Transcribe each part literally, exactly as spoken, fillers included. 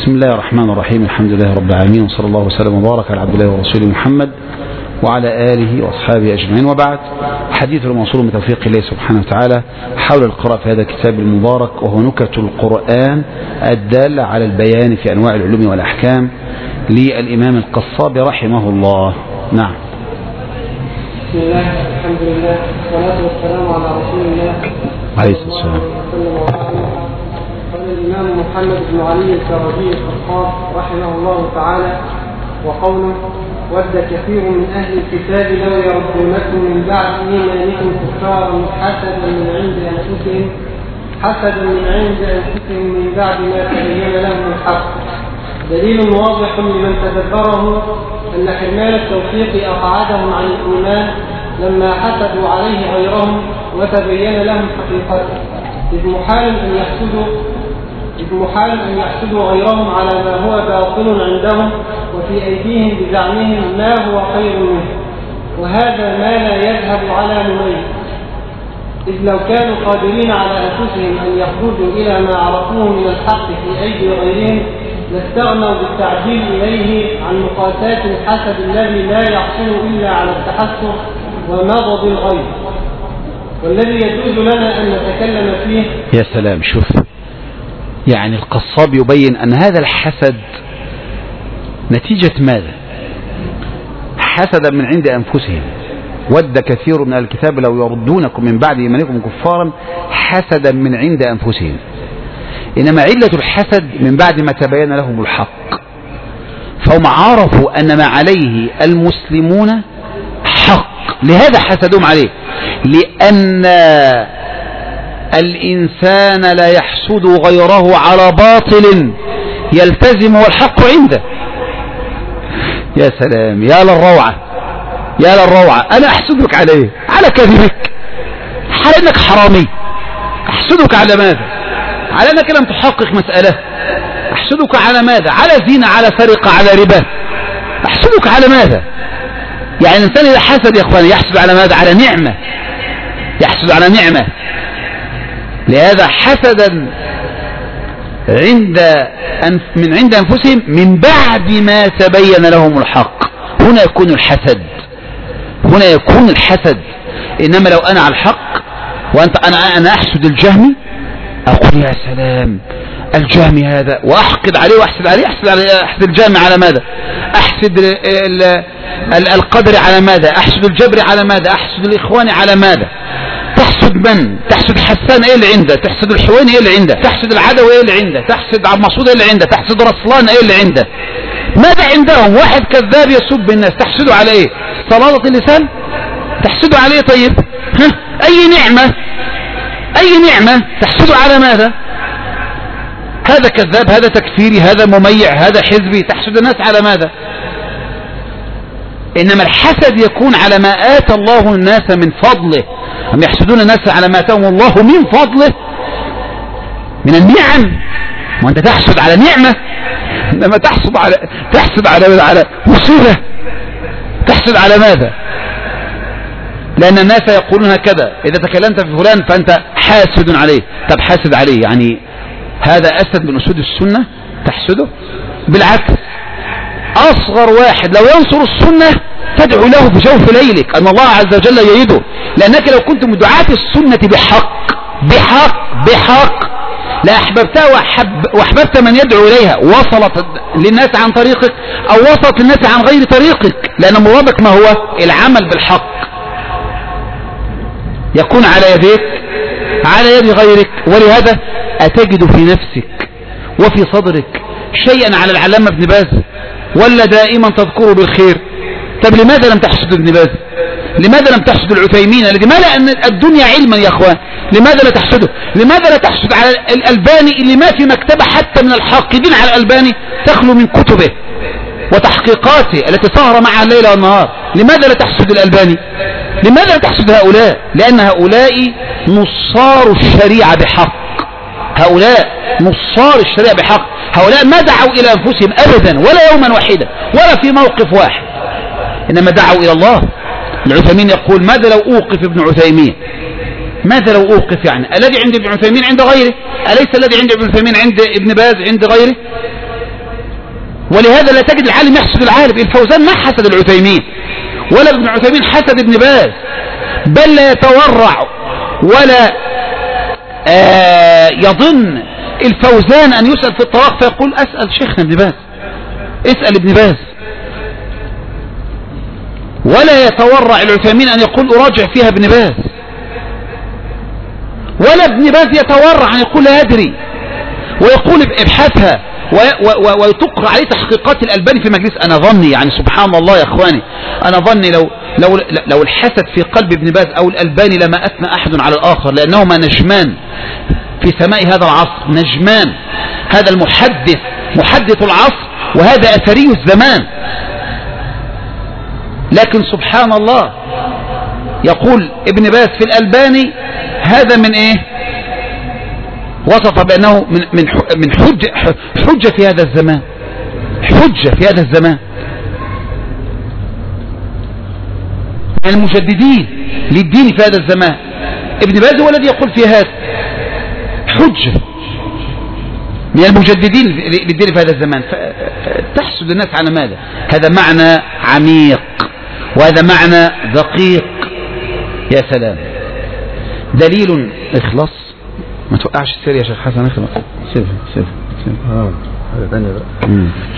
بسم الله الرحمن الرحيم. الحمد لله رب العالمين، وصلى الله وسلم وبارك على عبد الله ورسوله محمد وعلى آله وأصحابه أجمعين، وبعد. حديث الموصول بتوفيق الله سبحانه وتعالى حول القراءة في هذا الكتاب المبارك، وهو نكت القرآن الدالة على البيان في أنواع العلوم والأحكام للإمام القصابي رحمه الله. نعم. بسم الله، الحمد لله، والصلاة والسلام على رسول الله عليه الصلاة والسلام. قال الإمام محمد بن علي الكرجي الخطاب رحمه الله تعالى: وقوله: ود كثير من أهل الكتاب لو يردونكم من بعد إيمانكم كفارا حسدا من عند أنفسهم حسدا من عند أنفسهم من بعد ما تبين لهم الحق. دليل واضح لمن تدبره أن حرمان التوفيق أقعدهم عن الإيمان لما حسدوا عليه غيرهم وتبين لهم حقيقته، إذ محال أن يحسدوا إذ محال أن يحسدوا غيرهم على ما هو باطل عندهم وفي أيديهم بزعمهم ما هو خير منه، وهذا ما لا يذهب على مميز، إذ لو كانوا قادرين على أنفسهم أن يخرجوا إلى ما عرفوه من الحق في أيدي غيرهم لاستغنوا بالتعجيل إليه عن مقاسات الحسد الذي لا يحصل إلا على التحسر ومضض الغيظ، والذي يجوز لنا أن نتكلم فيه. يا سلام، شوف، يعني القصاب يبين أن هذا الحسد نتيجة ماذا؟ حسدا من عند أنفسهم. ود كثير من الكتاب لو يردونكم من بعد إيمانكم كفارا حسدا من عند أنفسهم. إنما علة الحسد من بعد ما تبين لهم الحق، فهم عرفوا أن ما عليه المسلمون حق، لهذا حسدهم عليه، لأن الإنسان لا يحسد غيره على باطل يلتزم والحق عنده. يا سلام، يا للروعة، يا للروعة. أنا أحسدك على إيه؟ على كذبك، على أنك حرامي. أحسدك على ماذا؟ على أنك لم تحقق مسألة. أحسدك على ماذا؟ على زنا، على سرقة، على ربا. أحسدك على ماذا؟ يعني الإنسان إذا حسد يا أخواني يحسد على ماذا؟ على نعمة، يحسد على نعمة. لهذا حسدا عند أنف من عند أنفسهم من بعد ما تبين لهم الحق. هنا يكون الحسد، هنا يكون الحسد. إنما لو أنا على الحق وأنت أنا أنا أحسد الجهمي، أقول يا سلام الجهمي هذا، وأحقد عليه وأحسد عليه. أحسد عليه، أحسد الجهمي على ماذا؟ أحسد ال ال القدر على ماذا؟ أحسد الجبر على ماذا؟ أحسد الإخوان على ماذا؟ تحسد من؟ تحسد حسان ايه اللي عنده؟ تحسد الحويني ايه اللي عنده؟ تحسد العدوي ايه اللي عنده؟ تحسد عبد المقصود ايه اللي عنده؟ تحسد رسلان ايه اللي عنده؟ ماذا عندهم؟ واحد كذاب يسب الناس، تحسده على ايه؟ صلالة اللسان؟ تحسده على ايه؟ طيب ها؟ اي نعمة، اي نعمة تحسده على ماذا؟ هذا كذاب، هذا تكفيري، هذا مميع، هذا حزبي. تحسد الناس على ماذا؟ إنما الحسد يكون على ما آتى الله الناس من فضله. هم يحسدون الناس على ما آتاهم الله من فضله من النعم، وأنت تحسد على نعمة. إنما تحسد على تحسد على على مصيبة. تحسد على ماذا؟ لأن الناس يقولون هكذا: إذا تكلمت في فلان فأنت حاسد عليه. طب حاسد عليه يعني هذا أسد من أسود السنة تحسده؟ بالعكس، أصغر واحد لو ينصر السنة تدعو له في جوف ليلك أن الله عز وجل ييده، لأنك لو كنت من دعاة السنة بحق بحق بحق لأحببتها وأحب وأحببت من يدعو إليها، وصلت للناس عن طريقك أو وصلت للناس عن غير طريقك، لأن مرادك ما هو؟ العمل بالحق. يكون على يديك، على يد غيرك. ولهذا أتجد في نفسك وفي صدرك شيئا على العلامة ابن باز، ولا دائما تذكره بالخير؟ طب لماذا لم تحسد ابن باز؟ لماذا لم تحسد العثيمين الذي ملأ الدنيا علما يا اخوان؟ لماذا لا تحسده؟ لماذا لا تحسد على الألباني اللي ما في مكتبة حتى من الحاقدين على الألباني تخلو من كتبه وتحقيقاته التي سهر معها الليل والنهار؟ لماذا لا تحسد الألباني؟ لماذا لا تحسد هؤلاء؟ لأن هؤلاء نصار الشريعة بحق، هؤلاء نصار الشريعة بحق. هؤلاء ما دعوا إلى أنفسهم أبدا، ولا يوما واحدا، ولا في موقف واحد، إنما دعوا إلى الله. العثيمين يقول: ماذا لو أوقف ابن عثيمين؟ ماذا لو أوقف؟ يعني الذي عند ابن عثيمين عند غيره، أليس الذي عند ابن عثيمين عند ابن باز عند غيره؟ ولهذا لا تجد العالم يحسد العالم. الفوزان ما حسد العثيمين ولا ابن عثيمين حسد ابن باز، بل لا يتورع ولا آه يظن الفوزان أن يسأل في الطلاق فيقول أسأل شيخنا ابن باز، اسأل ابن باز. ولا يتورع العثيمين أن يقول أراجع فيها ابن باز، ولا ابن باز يتورع أن يقول لا أدري ويقول ابحثها ويتقر عليه تحقيقات الألباني في مجلس. أنا ظني يعني سبحان الله يا أخواني، أنا ظني لو لو لو الحسد في قلب ابن باز أو الألباني لما أثنى أحد على الآخر، لأنهما نجمان في سماء هذا العصر، نجمان، هذا المحدث محدث العصر وهذا أثري الزمان. لكن سبحان الله يقول ابن باز في الألباني هذا من ايه؟ وصف بأنه من من من حجة حجة في هذا الزمان، حجة في هذا الزمان، من المجددين للدين في هذا الزمان. ابن باز هو الذي يقول في هذا حجة من المجددين للدين في هذا الزمان. تحسد الناس على ماذا؟ هذا معنى عميق وهذا معنى دقيق. يا سلام، دليل اخلص، ما توقعش السير يا شيخ حسن، اخلص سيف سيف سيف اه هذا ثاني بقى.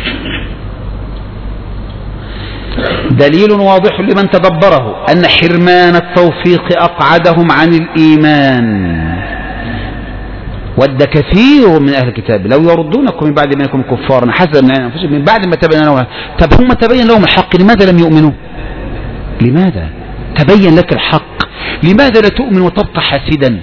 دليل واضح لمن تدبره أن حرمان التوفيق أقعدهم عن الإيمان. ود كثير من أهل الكتاب لو يردونكم من بعد ما يكون كفارا حسب من أنفسهم من بعد ما تبين لهم. طب هم تبين لهم الحق، لماذا لم يؤمنوا؟ لماذا تبين لك الحق، لماذا لا تؤمن وتبقى حاسدا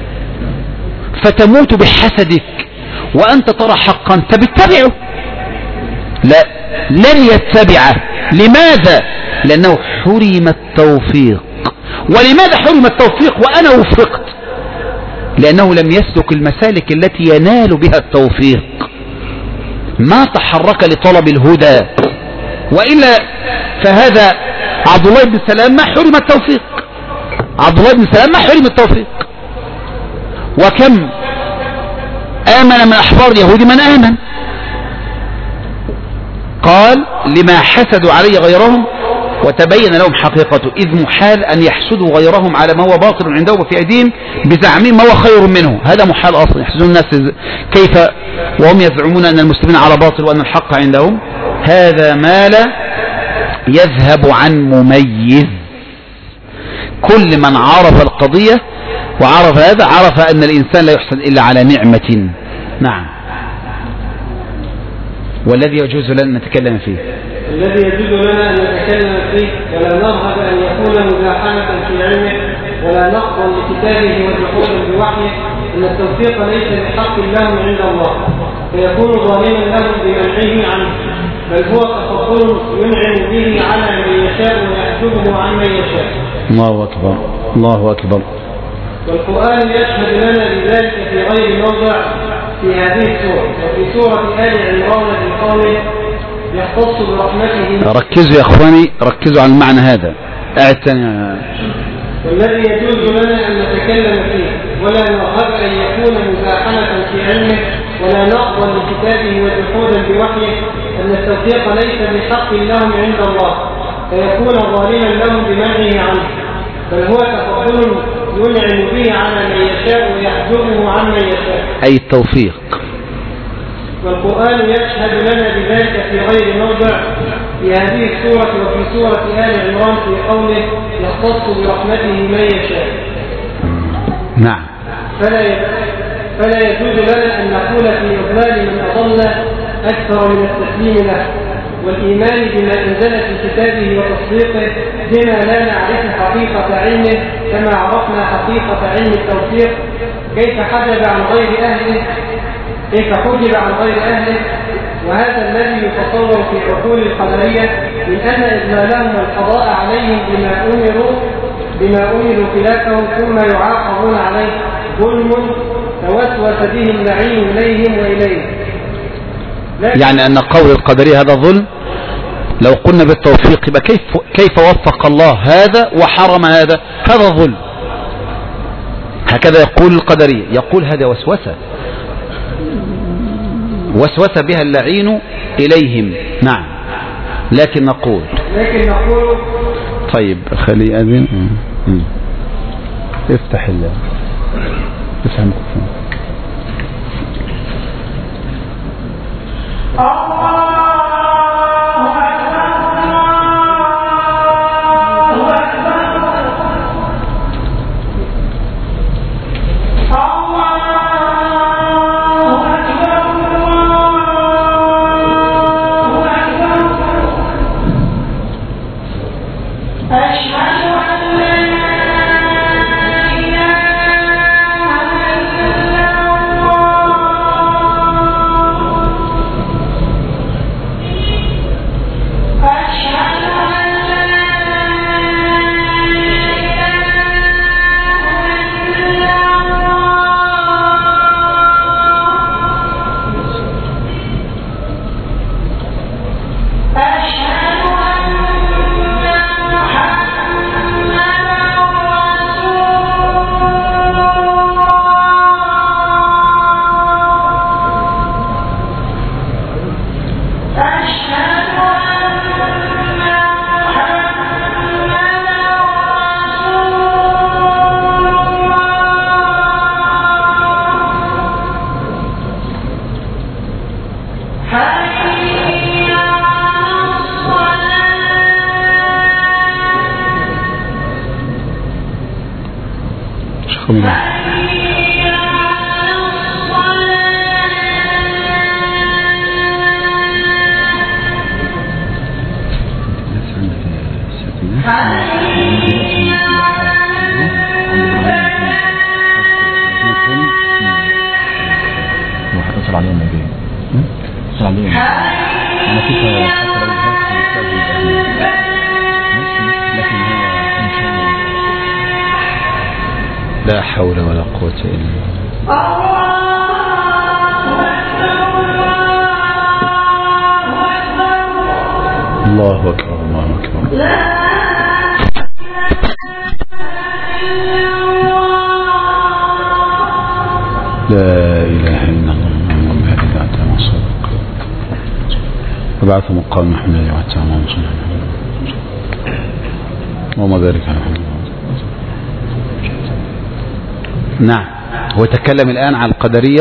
فتموت بحسدك وأنت ترى حقا فبتتبعه؟ لا، لن يتبعه. لماذا؟ لأنه حرم التوفيق. ولماذا حرم التوفيق وأنا وفقت؟ لأنه لم يسلك المسالك التي ينال بها التوفيق، ما تحرك لطلب الهدى، وإلا فهذا عبد الله بن سلام ما حرم التوفيق، عبد الله بن سلام ما حرم التوفيق. وكم آمن من أحبار اليهود من آمن، قال لما حسدوا علي غيرهم وتبين لهم حقيقته، إذ محال أن يحسدوا غيرهم على ما هو باطل عندهم وفي أيديهم بزعمهم ما هو خير منه. هذا محال أصلا، يحسدون الناس كيف وهم يزعمون أن المسلمين على باطل وأن الحق عندهم. هذا ما لا يذهب عن مميز. كل من عرف القضية وعرف هذا عرف أن الإنسان لا يحسد إلا على نعمة. نعم. والذي يجوز لنا أن نتكلم فيه، الذي يجوز لنا أن نتكلم فيه ولا نرغب أن يكون مزاحمة في علمه ولا نقضا لكتابه وجحودا بوحيه، أن التوفيق ليس بحق لهم عند الله فيكون ظالما لهم بمنعه عنه، بل هو تفضل ينعم به على من يشاء ويحجبه عن من يشاء. الله أكبر، الله أكبر. والقرآن يشهد لنا بذلك في غير موضع في هذه السورة، وفي سورة آل عمران في قوله يختص برحمته. ركزوا يا اخواني، ركزوا على المعنى هذا. اعد ثاني. والذي يجوز لنا ان نتكلم فيه ولا نرغب ان يكون مزاحمة في علمه ولا نقضا لكتابه وجحودا بوحيه، ان التوفيق ليس بحق لهم عند الله فيكون ظالما لهم بمنعه عنه، بل هو تفضل ينعم به على من يشاء ويحجبه عن من يشاء، اي التوفيق. والقرآن يشهد لنا بذلك في غير موضع في هذه السورة وفي سورة آل عمران في قوله يختص برحمته من يشاء. نعم. فلا فلا يجوز لنا أن نقول في إضلال من أضل أكثر من التسليم له والإيمان بما أنزل في كتابه وتصديقه بما لا نعرف حقيقة علمه كما عرفنا حقيقة علم التوفيق، كيف حجب عن غير أهله كيف حجب عن غير أهله. وهذا الذي يتصور في عقول القدرية من أن إضلالهم والقضاء عليهم بما أمروا بما أمروا خلافه ثم يعاقبون عليه ظلم توسوس به اللعين إليهم وإليه. يعني أن قول القدرية هذا ظلم. لو قلنا بالتوفيق يبقى كيف كيف وفق الله هذا وحرم هذا؟ هذا ظلم. هكذا يقول القدرية، يقول هذا وسوسة وسوس بها اللعين إليهم. نعم. لكن نقول لكن نقول طيب خلي أذن. افتح الله افتح الميكروفون. لا حول ولا قوة إلا بالله. الله أكبر الله أكبر. لا إله إلا الله محمد عبده ورسوله وبعث مقام محمد وعتام وما ذلك على محمد. نعم. هو تكلم الآن عن القدرية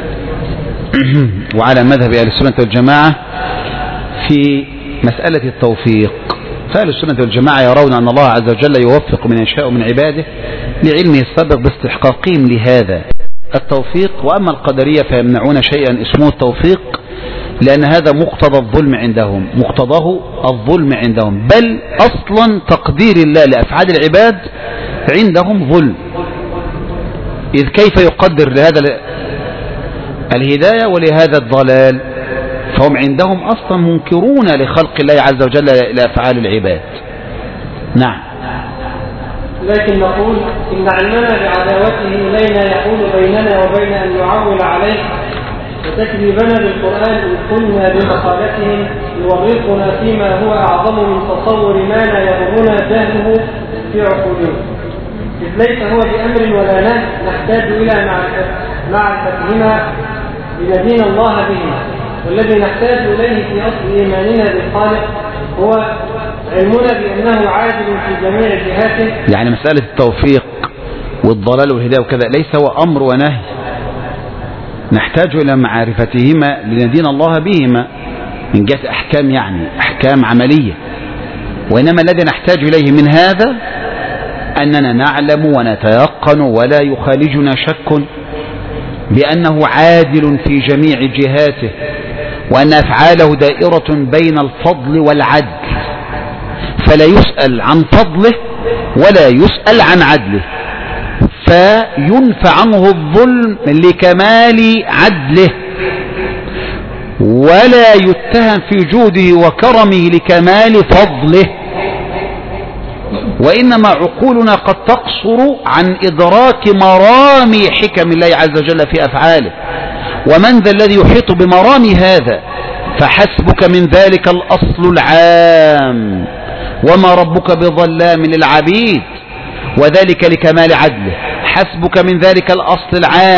وعلى مذهب أهل السنة والجماعة في مسألة التوفيق. فأهل السنة والجماعة يرون أن الله عز وجل يوفق من يشاء من عباده لعلمه السابق باستحقاقهم لهذا التوفيق. وأما القدرية فيمنعون شيئا اسمه التوفيق لأن هذا مقتضى الظلم عندهم، مقتضاه الظلم عندهم، بل أصلا تقدير الله لأفعال العباد عندهم ظلم. إذ كيف يقدر لهذا الهداية ولهذا الضلال؟ فهم عندهم أصلا منكرون لخلق الله عز وجل لأفعال العباد. نعم. لكن نقول إن علمنا بعداوته إلينا يحول بيننا وبين أن نعول عليه، وتكذيبنا بالقرآن إن كنا بمقالتهم يورطنا فيما هو أعظم من تصور ما لا يغرنا جهله في عقولهم، إذ ليس هو بأمر ولا نهي نحتاج إلى معرفتهما لندين الله به، والذي نحتاج إليه في أصل إيماننا بالخالق هو علمنا بأنه عادل في جميع جهاته. يعني مسألة التوفيق والضلال والهداية وكذا ليس هو أمر ونهي نحتاج إلى معرفتهما لندين الله بهما من جهة أحكام، يعني أحكام عملية، وإنما الذي نحتاج إليه من هذا أننا نعلم ونتيقن ولا يخالجنا شك بأنه عادل في جميع جهاته، وأن أفعاله دائرة بين الفضل والعدل، فلا يسأل عن فضله ولا يسأل عن عدله، فينفى عنه الظلم لكمال عدله، ولا يتهم في جوده وكرمه لكمال فضله. وإنما عقولنا قد تقصر عن إدراك مرامي حكم الله عز وجل في أفعاله، ومن ذا الذي يحيط بمرامي هذا؟ فحسبك من ذلك الأصل العام، وما ربك بظلام للعبيد، وذلك لكمال عدله. حسبك من ذلك الأصل العام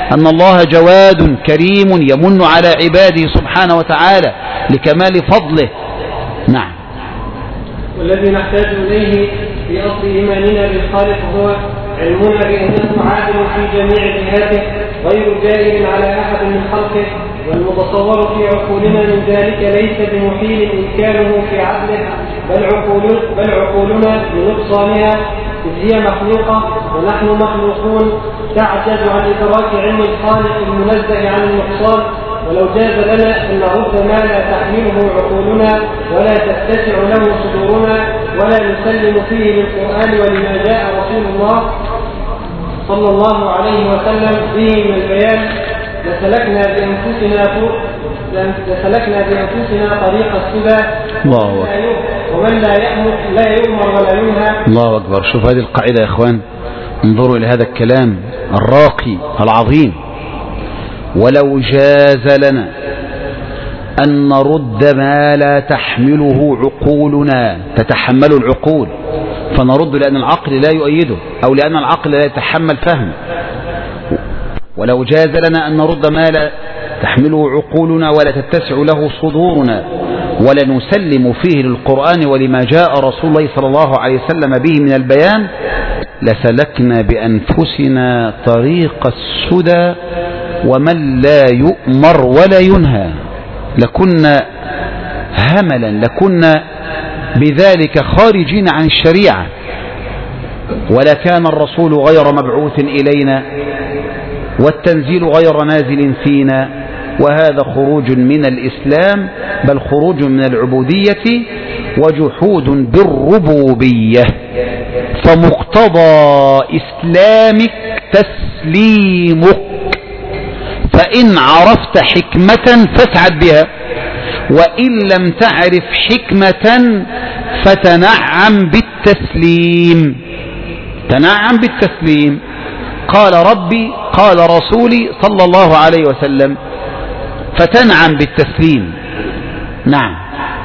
أن الله جواد كريم يمن على عباده سبحانه وتعالى لكمال فضله. نعم. والذي نحتاج إليه في أصل إيماننا بالخالق هو علمنا بأنه عادل في جميع جهاته غير جائر على أحد من خلقه، والمتصور في عقولنا من ذلك ليس بمحيل إمكانه في عدله، بل, عقول بل عقولنا بنقصانها إذ هي مخلوقة ونحن مخلوقون تعجز عن إدراك علم الخالق المنزه عن النقصان. ولو جاز لنا أن نرد ما لا تحمله عقولنا ولا تتسع له صدورنا ولا نسلم فيه للقرآن ولما جاء رسول الله صلى الله عليه وسلم به من البيان لسلكنا بأنفسنا لسلكنا بأنفسنا طريق السدى. الله ومن لا يأمر لا يؤمر ولا ينهى. الله أكبر. شوف هذه القاعدة يا إخوان، انظروا إلى هذا الكلام الراقي العظيم. ولو جاز لنا أن نرد ما لا تحمله عقولنا، تتحمل العقول فنرد لأن العقل لا يؤيده أو لأن العقل لا يتحمل فهمه. ولو جاز لنا أن نرد ما لا تحمله عقولنا ولا تتسع له صدورنا ولا نسلم فيه للقرآن ولما جاء رسول الله صلى الله عليه وسلم به من البيان لسلكنا بأنفسنا طريق السدى ومن لا يؤمر ولا ينهى، لكنا هملا، لكنا بذلك خارجين عن الشريعة، ولا كان الرسول غير مبعوث إلينا والتنزيل غير نازل فينا، وهذا خروج من الإسلام بل خروج من العبودية وجحود بالربوبية. فمقتضى إسلامك تسليمك، فإن عرفت حكمة فاسعد بها، وإن لم تعرف حكمة فتنعم بالتسليم. تنعم بالتسليم. قال ربي قال رسولي صلى الله عليه وسلم، فتنعم بالتسليم. نعم.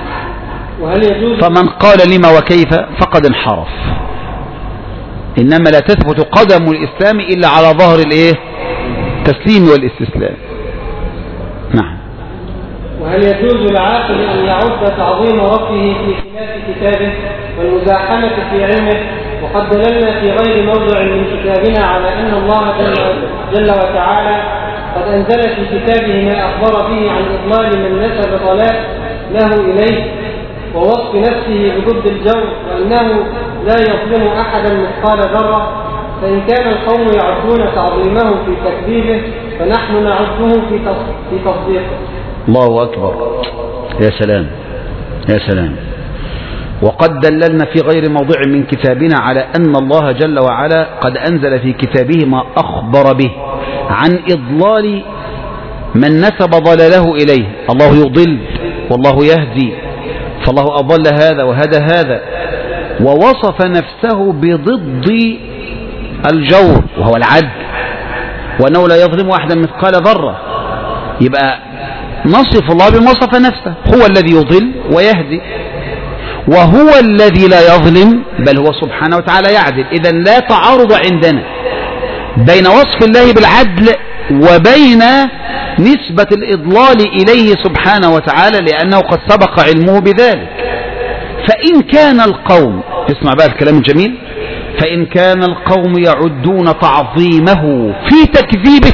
فمن قال لما وكيف فقد انحرف. إنما لا تثبت قدم الإسلام إلا على ظهر الإيه؟ التسليم والاستسلام. نعم. وهل يجوز العاقل أن يعد تعظيم ربه في خلاف كتابه والمزاحمة في علمه؟ وقد دللنا في غير موضع من كتابنا على أن الله جل وتعالى قد أنزل في كتابه ما أخبر به عن إضلال من نسب ضلال له إليه ووصف نفسه بضد الجور، وأنه لا يظلم أحدا مثقال ذرة. فإن كان القوم يعدون تعظيمه في تكذيبه فنحن نعده في تصديقه. الله أكبر. يا سلام يا سلام. وقد دللنا في غير موضع من كتابنا على أن الله جل وعلا قد أنزل في كتابه ما أخبر به عن إضلال من نسب ضلاله إليه. الله يضل والله يهدي، فالله أضل هذا وهدى هذا، ووصف نفسه بضد الجور وهو العدل، وأنه لا يظلم أحدا مثقال ذرة. يبقى نصف الله بما وصف نفسه، هو الذي يضل ويهدي وهو الذي لا يظلم بل هو سبحانه وتعالى يعدل. إذن لا تعارض عندنا بين وصف الله بالعدل وبين نسبة الإضلال إليه سبحانه وتعالى، لأنه قد سبق علمه بذلك. فإن كان القوم، اسمع بقى الكلام الجميل، فإن كان القوم يعدون تعظيمه في تكذيبه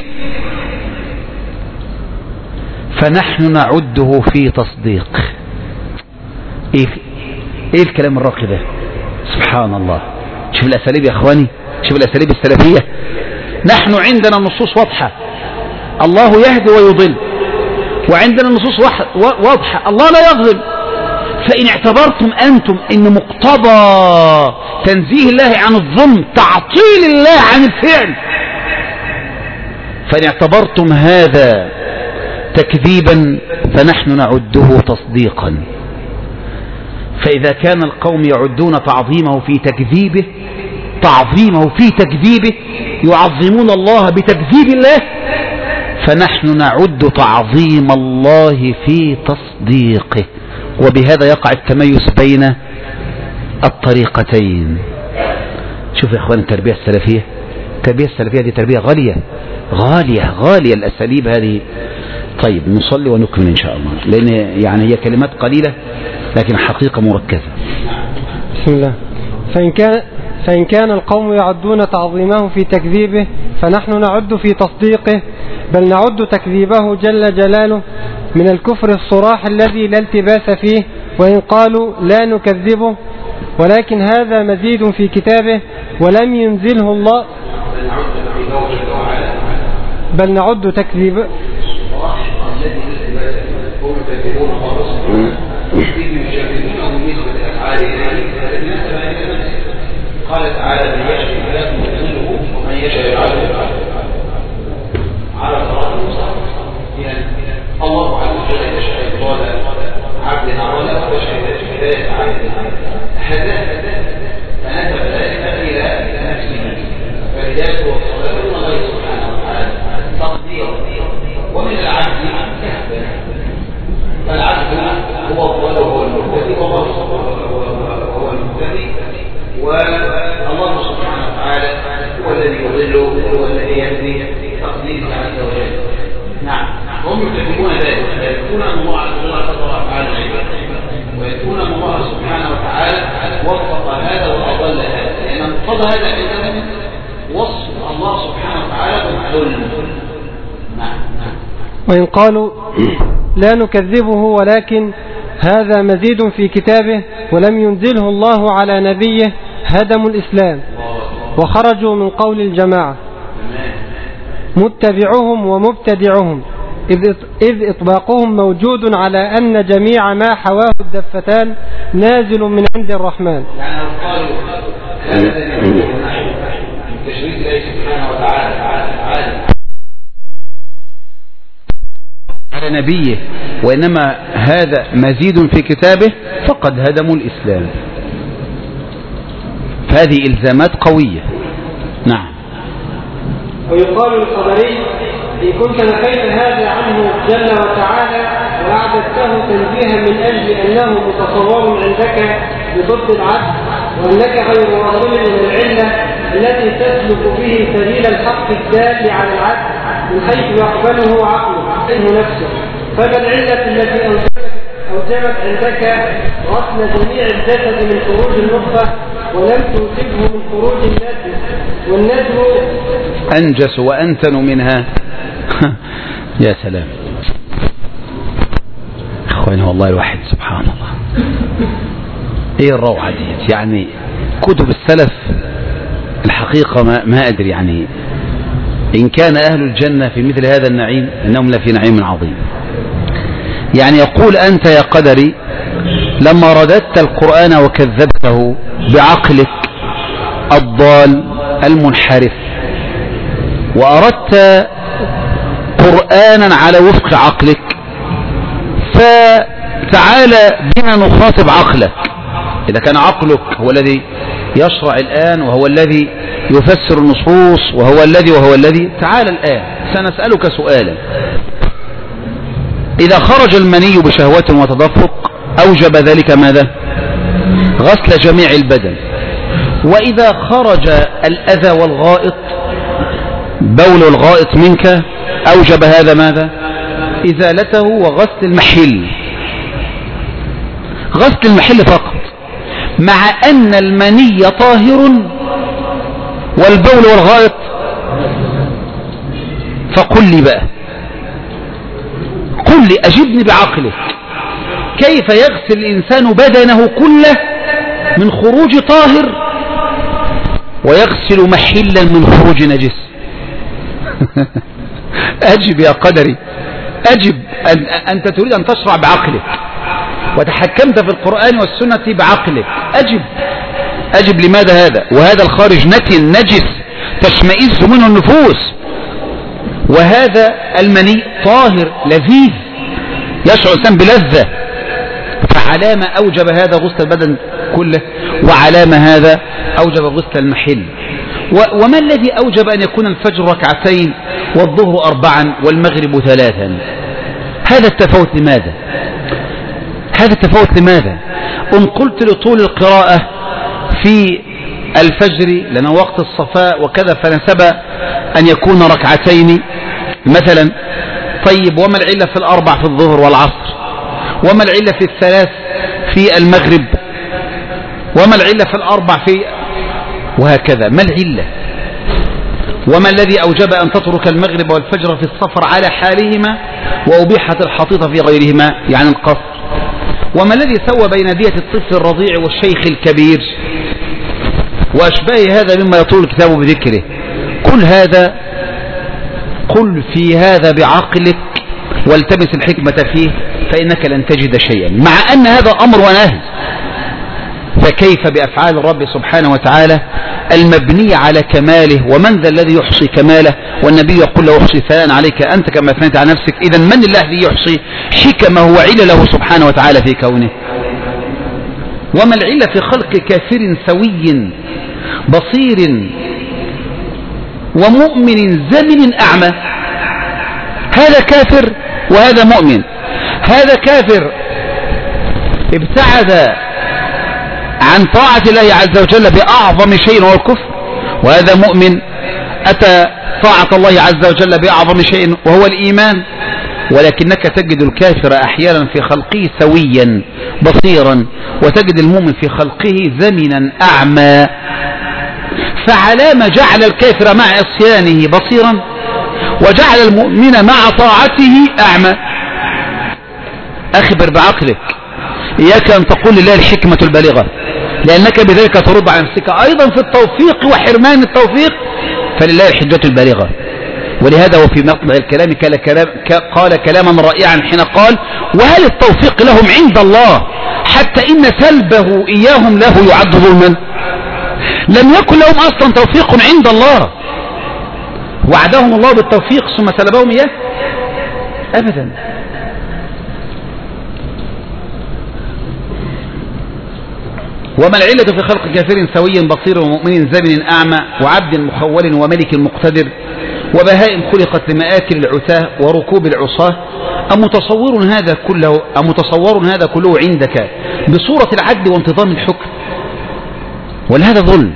فنحن نعده في تصديق. ايه ايه الكلام الراقي ده؟ سبحان الله. شوف الاساليب يا اخواني، شوف الاساليب السلفيه. نحن عندنا نصوص واضحه، الله يهدي ويضل، وعندنا نصوص واضحه، الله لا يظلم. فإن اعتبرتم أنتم أن مقتضى تنزيه الله عن الظلم تعطيل الله عن الفعل، فإن اعتبرتم هذا تكذيبا فنحن نعده تصديقا. فإذا كان القوم يعدون تعظيمه في تكذيبه تعظيمه في تكذيبه يعظمون الله بتكذيب الله، فنحن نعد تعظيم الله في تصديقه. وبهذا يقع التميز بين الطريقتين. شوف يا اخوان التربية السلفية، التربية السلفية دي تربية غالية غالية غالية الأساليب هذه. طيب نصلي ونكمل إن شاء الله، لأن يعني هي كلمات قليلة لكن حقيقة مركزة. بسم الله. فإن كان فإن كان القوم يعدون تعظيمه في تكذيبه فنحن نعد في تصديقه، بل نعد تكذيبه جل جلاله من الكفر الصراح الذي لا التباس فيه. وإن قالوا لا نكذبه ولكن هذا مزيد في كتابه ولم ينزله الله، بل نعد تكذيبه قال تعالى: من يشاء الله يضلله ومن يشاء يجعله على صراط مستقيم. يعني الله عز وجل يشاء إضلال عبد ضلالا ويشاء هداية عبد هداه فنسب ذلك إلى نفسه، فهدايته والصلاة من الله سبحانه وتعالى تقدير. ومن العبد كهف، فالعبد هو الضال وهو المهتدي والله هو المهتدي، والله سبحانه وتعالى هو الذي يضل وهو الذي يهدي تقديره عز وجل. نعم، هم يكذبون ذلك ويكون الله عز وجل قدر افعال عباده، ويكون الله سبحانه وتعالى وفق هذا واضل هذا، لان مقتضى هذا عندهم وصف الله سبحانه وتعالى بالذل. نعم. وإن قالوا لا نكذبه ولكن هذا مزيد في كتابه ولم ينزله الله على نبيه هدموا الإسلام وخرجوا من قول الجماعة متبعهم ومبتدعهم، إذ إطباقهم موجود على أن جميع ما حواه الدفتان نازل من عند الرحمن. يعني قالوا هذا تشريك الله سبحانه وتعالى على نبيه، وإنما هذا مزيد في كتابه فقد هدموا الإسلام. فهذه إلزامات قوية. نعم. ويقال للقدري: إن كنت نفيت هذا عنه جل وتعالى وأعددته تنزيها من أجل أنه متصور عندك بضد العدل، وأنك غير واصل من العلة التي تسلك به سبيل الحق الدال على العدل من حيث يقبله عقله منه نفسه، فما العلة التي أوجبت عندك غسل جميع الجسد من خروج النطفة ولم توجبه من خروج النجم، والنجم أنجس وأنتن منها. يا سلام أخواني، والله الواحد سبحان الله إيه الروعة دي. يعني كتب السلف الحقيقة ما, ما أدري يعني إن كان أهل الجنة في مثل هذا النعيم إنهم لفي نعيم عظيم. يعني يقول: أنت يا قدري لما رددت القرآن وكذبته بعقلك الضال المنحرف، وأردت قرآنا على وفق عقلك، فتعالى بنا نخاطب عقلك. إذا كان عقلك هو الذي يشرع الآن وهو الذي يفسر النصوص وهو الذي وهو الذي تعال الآن سنسألك سؤالا: إذا خرج المني بشهوة وتدفق أوجب ذلك ماذا؟ غسل جميع البدن. وإذا خرج الأذى والغائط بول الغائط منك أوجب هذا ماذا؟ إزالته وغسل المحل. غسل المحل فقط، مع أن المني طاهر والبول والغائط. فقل لي بقى، قل لي أجبني بعقلك، كيف يغسل الإنسان بدنه كله من خروج طاهر ويغسل محلا من خروج نجس؟ أجب يا قدري، أجب. أنت تريد أن تشرع بعقلك وتحكمت في القرآن والسنة بعقلك، أجب أجب لماذا هذا؟ وهذا الخارج نتن نجس تشمئز منه النفوس، وهذا المني طاهر لذيذ يشعر الإنسان بلذة. فعلام أوجب هذا غسل البدن كله، وعلام هذا أوجب غسل المحل. وما الذي أوجب أن يكون الفجر ركعتين والظهر أربعا والمغرب ثلاثا؟ هذا التفاوت لماذا؟ هذا التفاوت لماذا؟ إن قلت لطول القراءة في الفجر لأنه وقت الصفاء وكذا فنسب أن يكون ركعتين مثلا. طيب وما العلة في الأربع في الظهر والعصر؟ وما العلة في الثلاث في المغرب؟ وما العلة في الأربع في وهكذا؟ ما العلة؟ وما الذي أوجب أن تترك المغرب والفجر في السفر على حالهما وأبيحت الحطيطة في غيرهما يعني القصر؟ وما الذي سوى بين دية الطفل الرضيع والشيخ الكبير وأشباه هذا مما يطول الكتاب بذكره؟ كل هذا قل في هذا بعقلك والتمس الحكمة فيه فإنك لن تجد شيئا، مع أن هذا أمر ونهي. فكيف بأفعال الرب سبحانه وتعالى المبنية على كماله؟ ومن ذا الذي يحصي كماله؟ والنبي يقول له احصي ثناء عليك أنت كما أثنيت على نفسك. إذا من الله الذي يحصي حكمه وعلله سبحانه وتعالى في كونه؟ وما العلة في خلق كافر سوي بصير ومؤمن زمن أعمى؟ هذا كافر وهذا مؤمن. هذا كافر ابتعد عن طاعة الله عز وجل بأعظم شيء وهو الكفر، وهذا مؤمن أتى طاعة الله عز وجل بأعظم شيء وهو الإيمان. ولكنك تجد الكافر أحيانا في خلقه سويا بصيرا، وتجد المؤمن في خلقه زمنا أعمى. فعلام جعل الكافر مع عصيانه بصيرا وجعل المؤمن مع طاعته أعمى؟ أخبر بعقلك. إياك أن تقول لله الحكمة البالغة، لأنك بذلك ترد على نفسك. أيضا في التوفيق وحرمان التوفيق فلله الحجة البالغة. ولهذا وفي مطلع الكلام قال كلاما رائعا حين قال: وهل التوفيق لهم عند الله حتى إن سلبه إياهم له يعد ظلما؟ لم يكن لهم أصلا توفيق عند الله، وعدهم الله بالتوفيق ثم سلبهم إياه؟ أبدا. وما العلة في خلق كافر سوي بصير ومؤمن زمن أعمى وعبد مخول وملك مقتدر وبهائم خلقت لمآكل العتاه وركوب العصاه؟ أمتصور هذا كله أمتصور هذا كله عندك بصورة العدل وانتظام الحكم؟ ولهذا ظلم.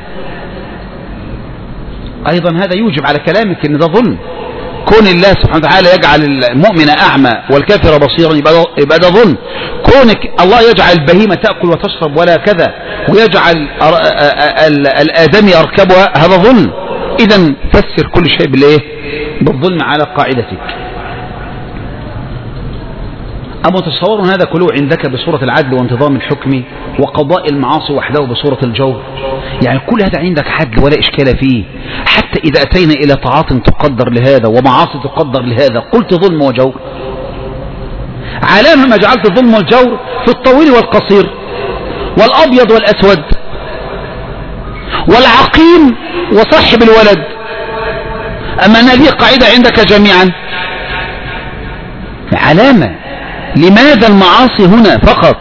أيضا هذا يوجب على كلامك أن ده ظلم. كون الله سبحانه وتعالى يجعل المؤمن أعمى والكافر بصيرا يبقى ده ظلم. كونك الله يجعل البهيمة تأكل وتشرب ولا كذا ويجعل الآدمي يركبها هذا ظلم. إذن فسر كل شيء بالإيه؟ بالظلم على قاعدتك. أما تصور هذا كله عندك بصورة العدل وانتظام الحكم وقضاء المعاصي وحده بصورة الجور؟ يعني كل هذا عندك حد ولا إشكال فيه، حتى إذا أتينا إلى طاعات تقدر لهذا ومعاصي تقدر لهذا قلت ظلم وجور. علامة ما جعلت الظلم والجور في الطويل والقصير والأبيض والأسود والعقيم وصاحب الولد. أما أن هذه قاعدة عندك جميعا علامة. لماذا المعاصي هنا فقط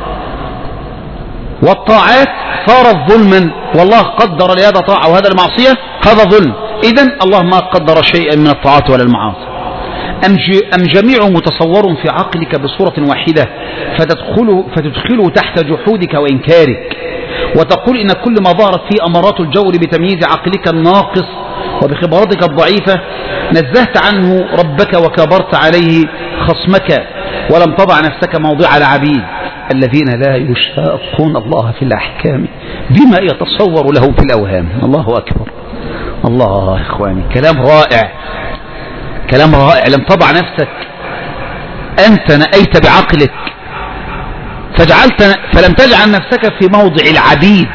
والطاعات صارت ظلما؟ والله قدر لهذا طاعة وهذا المعصية هذا ظلم. إذن الله ما قدر شيئا من الطاعات ولا المعاصي. أم جميعه متصور في عقلك بصورة واحدة فتدخله, فتدخله تحت جحودك وإنكارك وتقول إن كل ما ظهرت فيه أمارات الجور بتمييز عقلك الناقص وبخبرتك الضعيفة نزهت عنه ربك وكبرت عليه خصمك ولم تضع نفسك موضع العبيد الذين لا يشاقون الله في الأحكام بما يتصور له في الأوهام. الله أكبر. الله يا إخواني، كلام رائع، كلام رائع. لم تضع نفسك، أنت نأيت بعقلك فجعلت فلم تجعل نفسك في موضع العبيد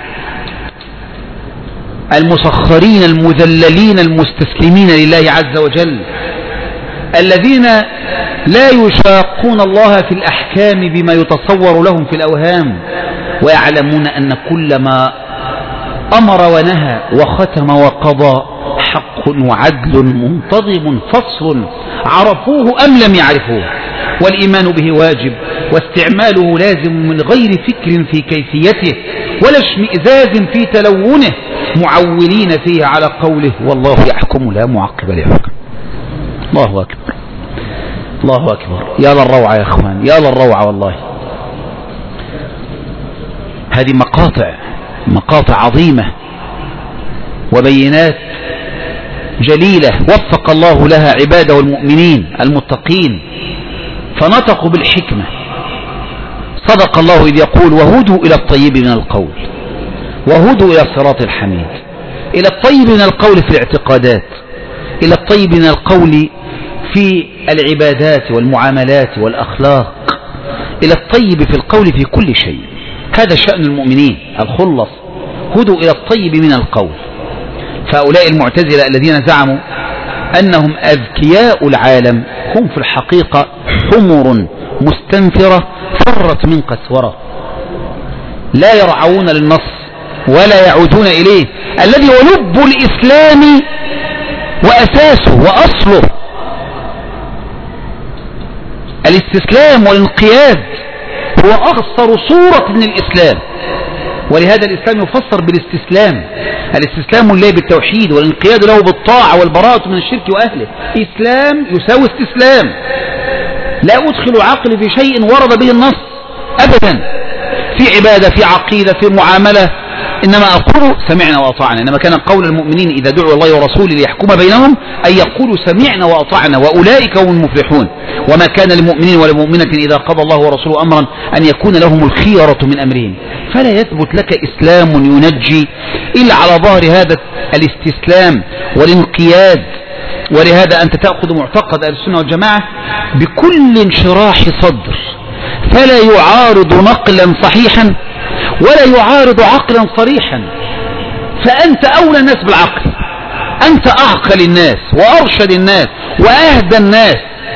المسخرين المذللين المستسلمين لله عز وجل الذين لا يشاقون الله في الأحكام بما يتصور لهم في الأوهام ويعلمون أن كل ما أمر ونهى وختم وقضى حق وعدل منتظم فصل عرفوه أم لم يعرفوه، والإيمان به واجب واستعماله لازم من غير فكر في كيفيته ولا اشمئزاز في تلونه معولين فيه على قوله والله يحكم لا معقب لحكم. الله أكبر. الله أكبر. يا للروعة يا أخوان، يا للروعة والله. هذه مقاطع مقاطع عظيمة وبينات جليلة وفق الله لها عباده المؤمنين المتقين فنطقوا بالحكمة. صدق الله إذ يقول وهدوا إلى الطيب من القول وهدوا إلى الصراط الحميد. إلى الطيب من القول في الاعتقادات، إلى الطيب من القول في العبادات والمعاملات والأخلاق، إلى الطيب في القول في كل شيء. هذا شأن المؤمنين الخلص، هدوا إلى الطيب من القول. فهؤلاء المعتزلة الذين زعموا أنهم أذكياء العالم هم في الحقيقة حمر مستنفرة فرت من قسورة، لا يرعون للنص ولا يعودون إليه الذي هو لب الإسلام وأساسه وأصله. الاستسلام والانقياد هو أخصر صورة من الإسلام، ولهذا الإسلام يفسر بالاستسلام. الاستسلام لله بالتوحيد والانقياد له بالطاعة والبراءة من الشرك وأهله. إسلام يساوي استسلام. لا أدخل عقلي في شيء ورد به النص أبدا، في عبادة في عقيدة في معاملة، إنما أقول سمعنا وأطعنا. إنما كان قول المؤمنين إذا دعوا الله ورسوله ليحكم بينهم أن يقولوا سمعنا وأطعنا وأولئك هم المفلحون. وما كان لمؤمن ولا مؤمنة إذا قضى الله ورسوله أمرا أن يكون لهم الخيرة من أمرهم. فلا يثبت لك إسلام ينجي إلا على ظهر هذا الاستسلام والانقياد. ولهذا أنت تأخذ معتقد أهل السنة والجماعة بكل انشراح صدر، فلا يعارض نقلا صحيحا ولا يعارض عقلا صريحا. فأنت أولى الناس بالعقل، أنت أعقل الناس وأرشد الناس وأهدى الناس،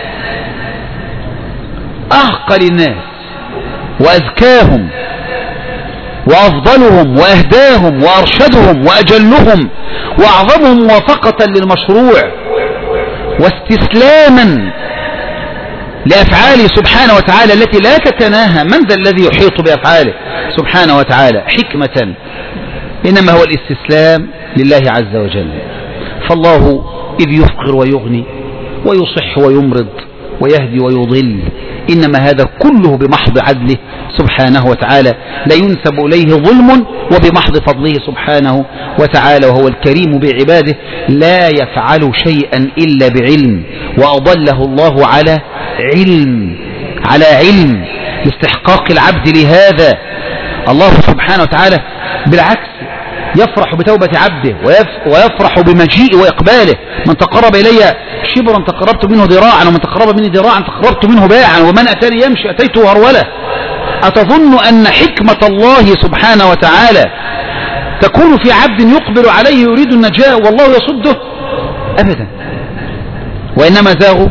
أعقل الناس وأذكاهم وأفضلهم وأهداهم وأرشدهم وأجلهم وأعظمهم موافقة للمشروع واستسلاما لأفعاله سبحانه وتعالى التي لا تتناهى. من ذا الذي يحيط بأفعاله سبحانه وتعالى حكمة؟ إنما هو الاستسلام لله عز وجل. فالله إذ يفقر ويغني ويصح ويمرض ويهدي ويضل، إنما هذا كله بمحض عدله سبحانه وتعالى، لا ينسب إليه ظلم، وبمحض فضله سبحانه وتعالى، وهو الكريم بعباده لا يفعل شيئا إلا بعلم، وأضله الله على علم على علم لاستحقاق العبد لهذا. الله سبحانه وتعالى بالعكس يفرح بتوبة عبده ويفرح بمجيء وإقباله. من تقرب إلي شبرا تقربت منه ذراعا، ومن تقرب مني ذراعا تقربت منه باعا، ومن أتاني يمشي أتيته هرولة. أتظن أن حكمة الله سبحانه وتعالى تكون في عبد يقبل عليه يريد النجاة والله يصده؟ أبدا. وإنما زاغوا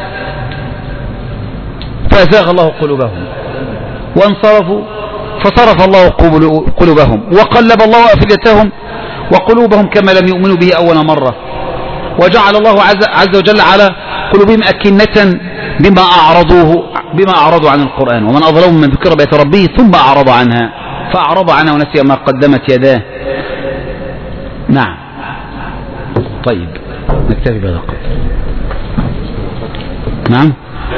فزاغ الله قلوبهم وانصرفوا فصرف الله قلوبهم وقلب الله أفئدتهم وقلوبهم كما لم يؤمنوا به أول مرة، وجعل الله عز وجل على قلوبهم أكنة بما أعرضوه بما أعرضوا عن القرآن. ومن أظلم من ذكر بآيات ربه ثم أعرض عنها فأعرض عنها ونسي ما قدمت يداه. نعم. طيب نكتفي بهذا القدر. نعم.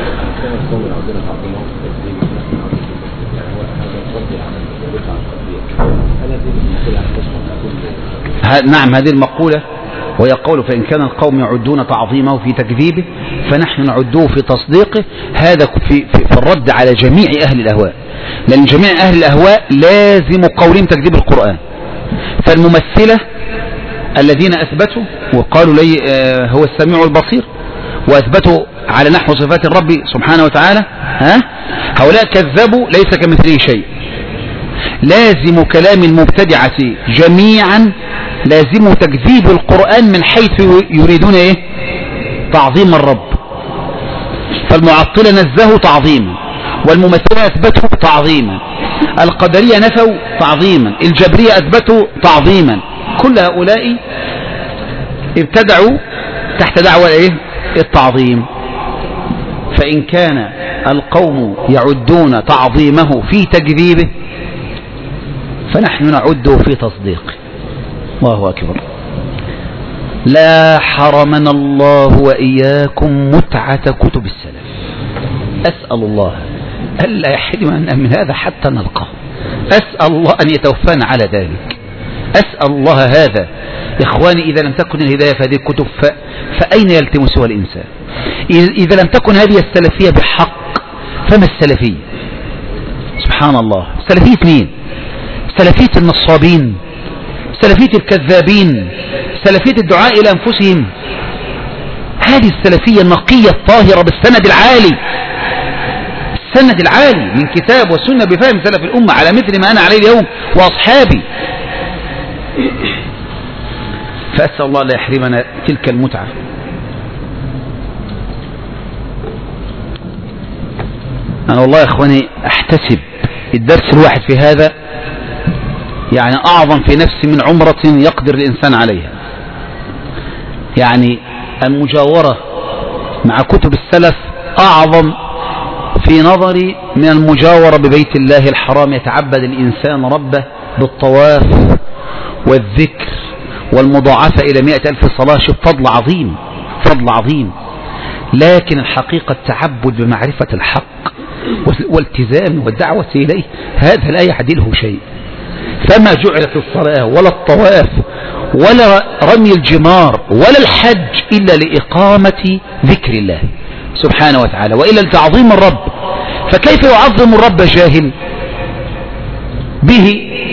نعم هذه المقولة وهي قول فإن كان القوم يعدون تعظيمه في تكذيبه فنحن نعده في تصديقه. هذا في, في, في الرد على جميع أهل الأهواء، لأن جميع أهل الأهواء لازم قولهم تكذيب القرآن. فالممثلة الذين أثبتوا وقالوا لي هو السميع البصير وأثبتوا على نحو صفات الرب سبحانه وتعالى، ها هؤلاء كذبوا ليس كمثله شيء. لازم كلام المبتدعة جميعا لازم تكذيب القرآن من حيث يريدون ايه؟ تعظيم الرب. فالمعطلة نزهوا تعظيما، والممثلة أثبتوا تعظيما، القدرية نفوا تعظيما، الجبرية أثبتوا تعظيما. كل هؤلاء ابتدعوا تحت دعوة ايه؟ التعظيم. فإن كان القوم يعدون تعظيمه في تكذيبه فنحن نعده في تصديقه. الله أكبر. لا حرمنا الله وإياكم متعة كتب السلف. أسأل الله ألا يحرمنا من هذا حتى نلقاه. أسأل الله أن يتوفانا على ذلك. أسأل الله هذا. يا إخواني إذا لم تكن الهداية في هذه الكتب ف... فأين يلتمسها الإنسان؟ إذا لم تكن هذه السلفية بحق فما السلفية؟ سبحان الله. سلفية مين؟ سلفية النصابين، سلفية الكذابين، سلفية الدعاء إلى أنفسهم. هذه السلفية النقية الطاهرة بالسند العالي، السند العالي من كتاب وسنة بفهم سلف الأمة على مثل ما أنا عليه اليوم وأصحابي. فأسأل الله لا يحرمنا تلك المتعة. أنا والله يا إخواني أحتسب الدرس الواحد في هذا يعني أعظم في نفسي من عمرة يقدر الإنسان عليها. يعني المجاورة مع كتب السلف أعظم في نظري من المجاورة ببيت الله الحرام. يتعبد الإنسان ربه بالطواف والذكر والمضاعفة إلى مئة ألف صلاة. شوف فضل عظيم، فضل عظيم. لكن الحقيقة التعبد بمعرفة الحق والالتزام والدعوة إليه هذا لا يعدله شيء. فما جعلت الصلاة ولا الطواف ولا رمي الجمار ولا الحج إلا لإقامة ذكر الله سبحانه وتعالى وإلا لتعظيم الرب. فكيف يعظم الرب جاهل به؟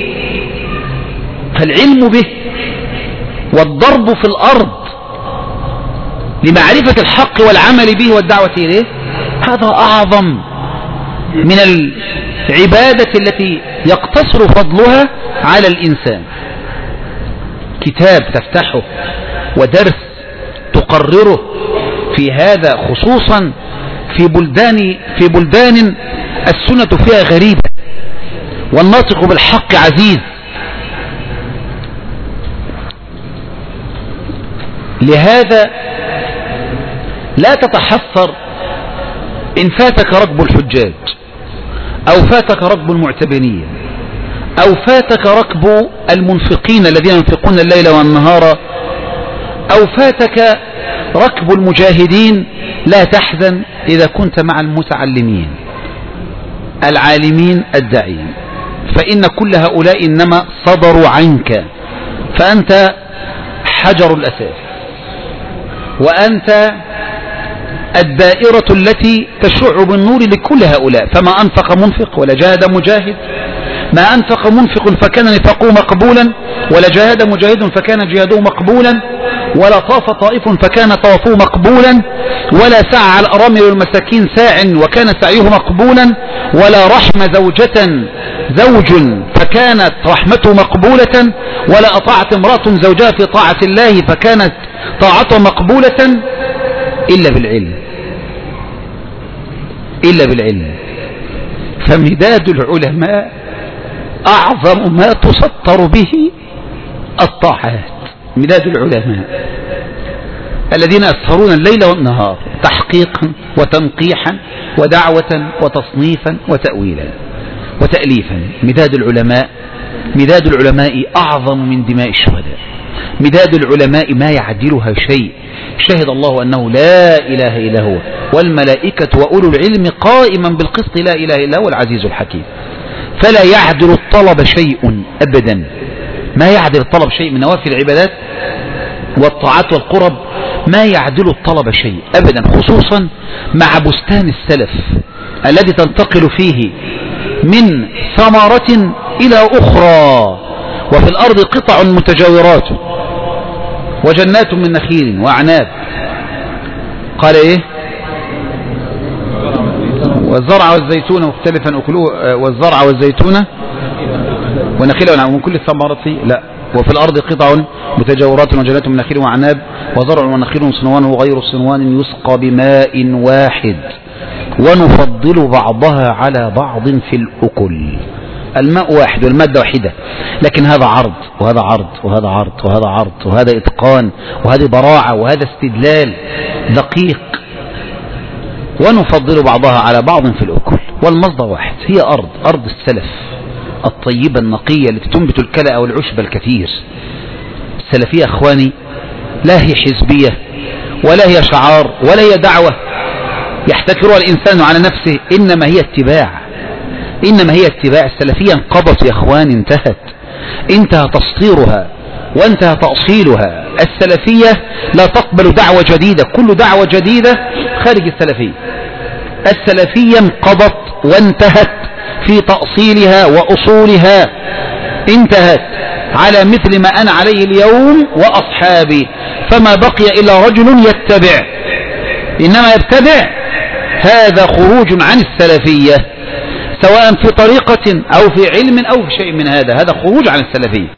فالعلم به والضرب في الأرض لمعرفة الحق والعمل به والدعوة إليه هذا أعظم من العبادة التي يقتصر فضلها على الإنسان. كتاب تفتحه ودرس تقرره في هذا خصوصا في بلدان في بلدان السنة فيها غريبة والناطق بالحق عزيز. لهذا لا تتحسر إن فاتك ركب الحجاج أو فاتك ركب المعتبرين أو فاتك ركب المنفقين الذين ينفقون الليل والنهار أو فاتك ركب المجاهدين. لا تحزن إذا كنت مع المتعلمين العالمين الداعين، فإن كل هؤلاء إنما صدروا عنك، فأنت حجر الأساس وأنت الدائرة التي تشع بالنور لكل هؤلاء. فما أنفق منفق ولا جاهد مجاهد، ما أنفق منفق فكان نفاقه مقبولا ولا جاهد مجاهد فكان جهاده مقبولا ولا طاف طائف فكان طوافه مقبولا ولا سعى على الأرامل والمساكين ساع وكان سعيه مقبولا ولا رحم زوجة زوج فكانت رحمته مقبولة ولا أطاعت امرأة زوجها في طاعة الله فكانت طاعته مقبولة إلا بالعلم، إلا بالعلم. فمداد العلماء أعظم ما تسطر به الطاعات. مداد العلماء الذين يسهرون الليل والنهار تحقيقا وتنقيحا ودعوة وتصنيفا وتأويلا وتأليفا. مداد العلماء مداد العلماء أعظم من دماء الشهداء. مداد العلماء ما يعدلها شيء. شهد الله أنه لا إله إلا هو والملائكة وأولو العلم قائما بالقسط لا إله إلا هو العزيز الحكيم. فلا يعدل الطلب شيء أبدا، ما يعدل الطلب شيء من نوافل العبادات والطاعات والقرب، ما يعدل الطلب شيء أبدا، خصوصا مع بستان السلف الذي تنتقل فيه من ثمرة إلى أخرى وفي الأرض قطع متجاورات وجنات من نخيل وأعناب. قال إيه؟ والزرع والزيتون مختلفا أكلوه، والزرع والزيتون ونخيل ومن كل الثمرات لا، وفي الأرض قطع متجاورات وجنات من نخيل وأعناب وزرع ونخيل صنوان وغير صنوان يسقى بماء واحد ونفضل بعضها على بعض في الأكل. الماء واحد والمادة واحدة، لكن هذا عرض وهذا عرض وهذا عرض وهذا عرض وهذا إتقان وهذه براعة وهذا استدلال دقيق. ونفضل بعضها على بعض في الأكل والمصدر واحد. هي أرض أرض السلف الطيبة النقية التي تنبت الكلى أو العشب الكثير. السلفية أخواني لا هي حزبية ولا هي شعار ولا هي دعوة يحتكرها الإنسان على نفسه، إنما هي اتباع، إنما هي اتباع. السلفية انقضت يا أخوان، انتهت. انتهى تسطيرها وانتهى تأصيلها. السلفية لا تقبل دعوة جديدة، كل دعوة جديدة خارج السلفية. السلفية انقضت وانتهت في تأصيلها وأصولها، انتهت على مثل ما أنا عليه اليوم وأصحابي، فما بقي إلا رجل يتبع، إنما يبتدع هذا خروج عن السلفية، سواء في طريقة أو في علم أو في شيء من هذا، هذا خروج عن السلفية.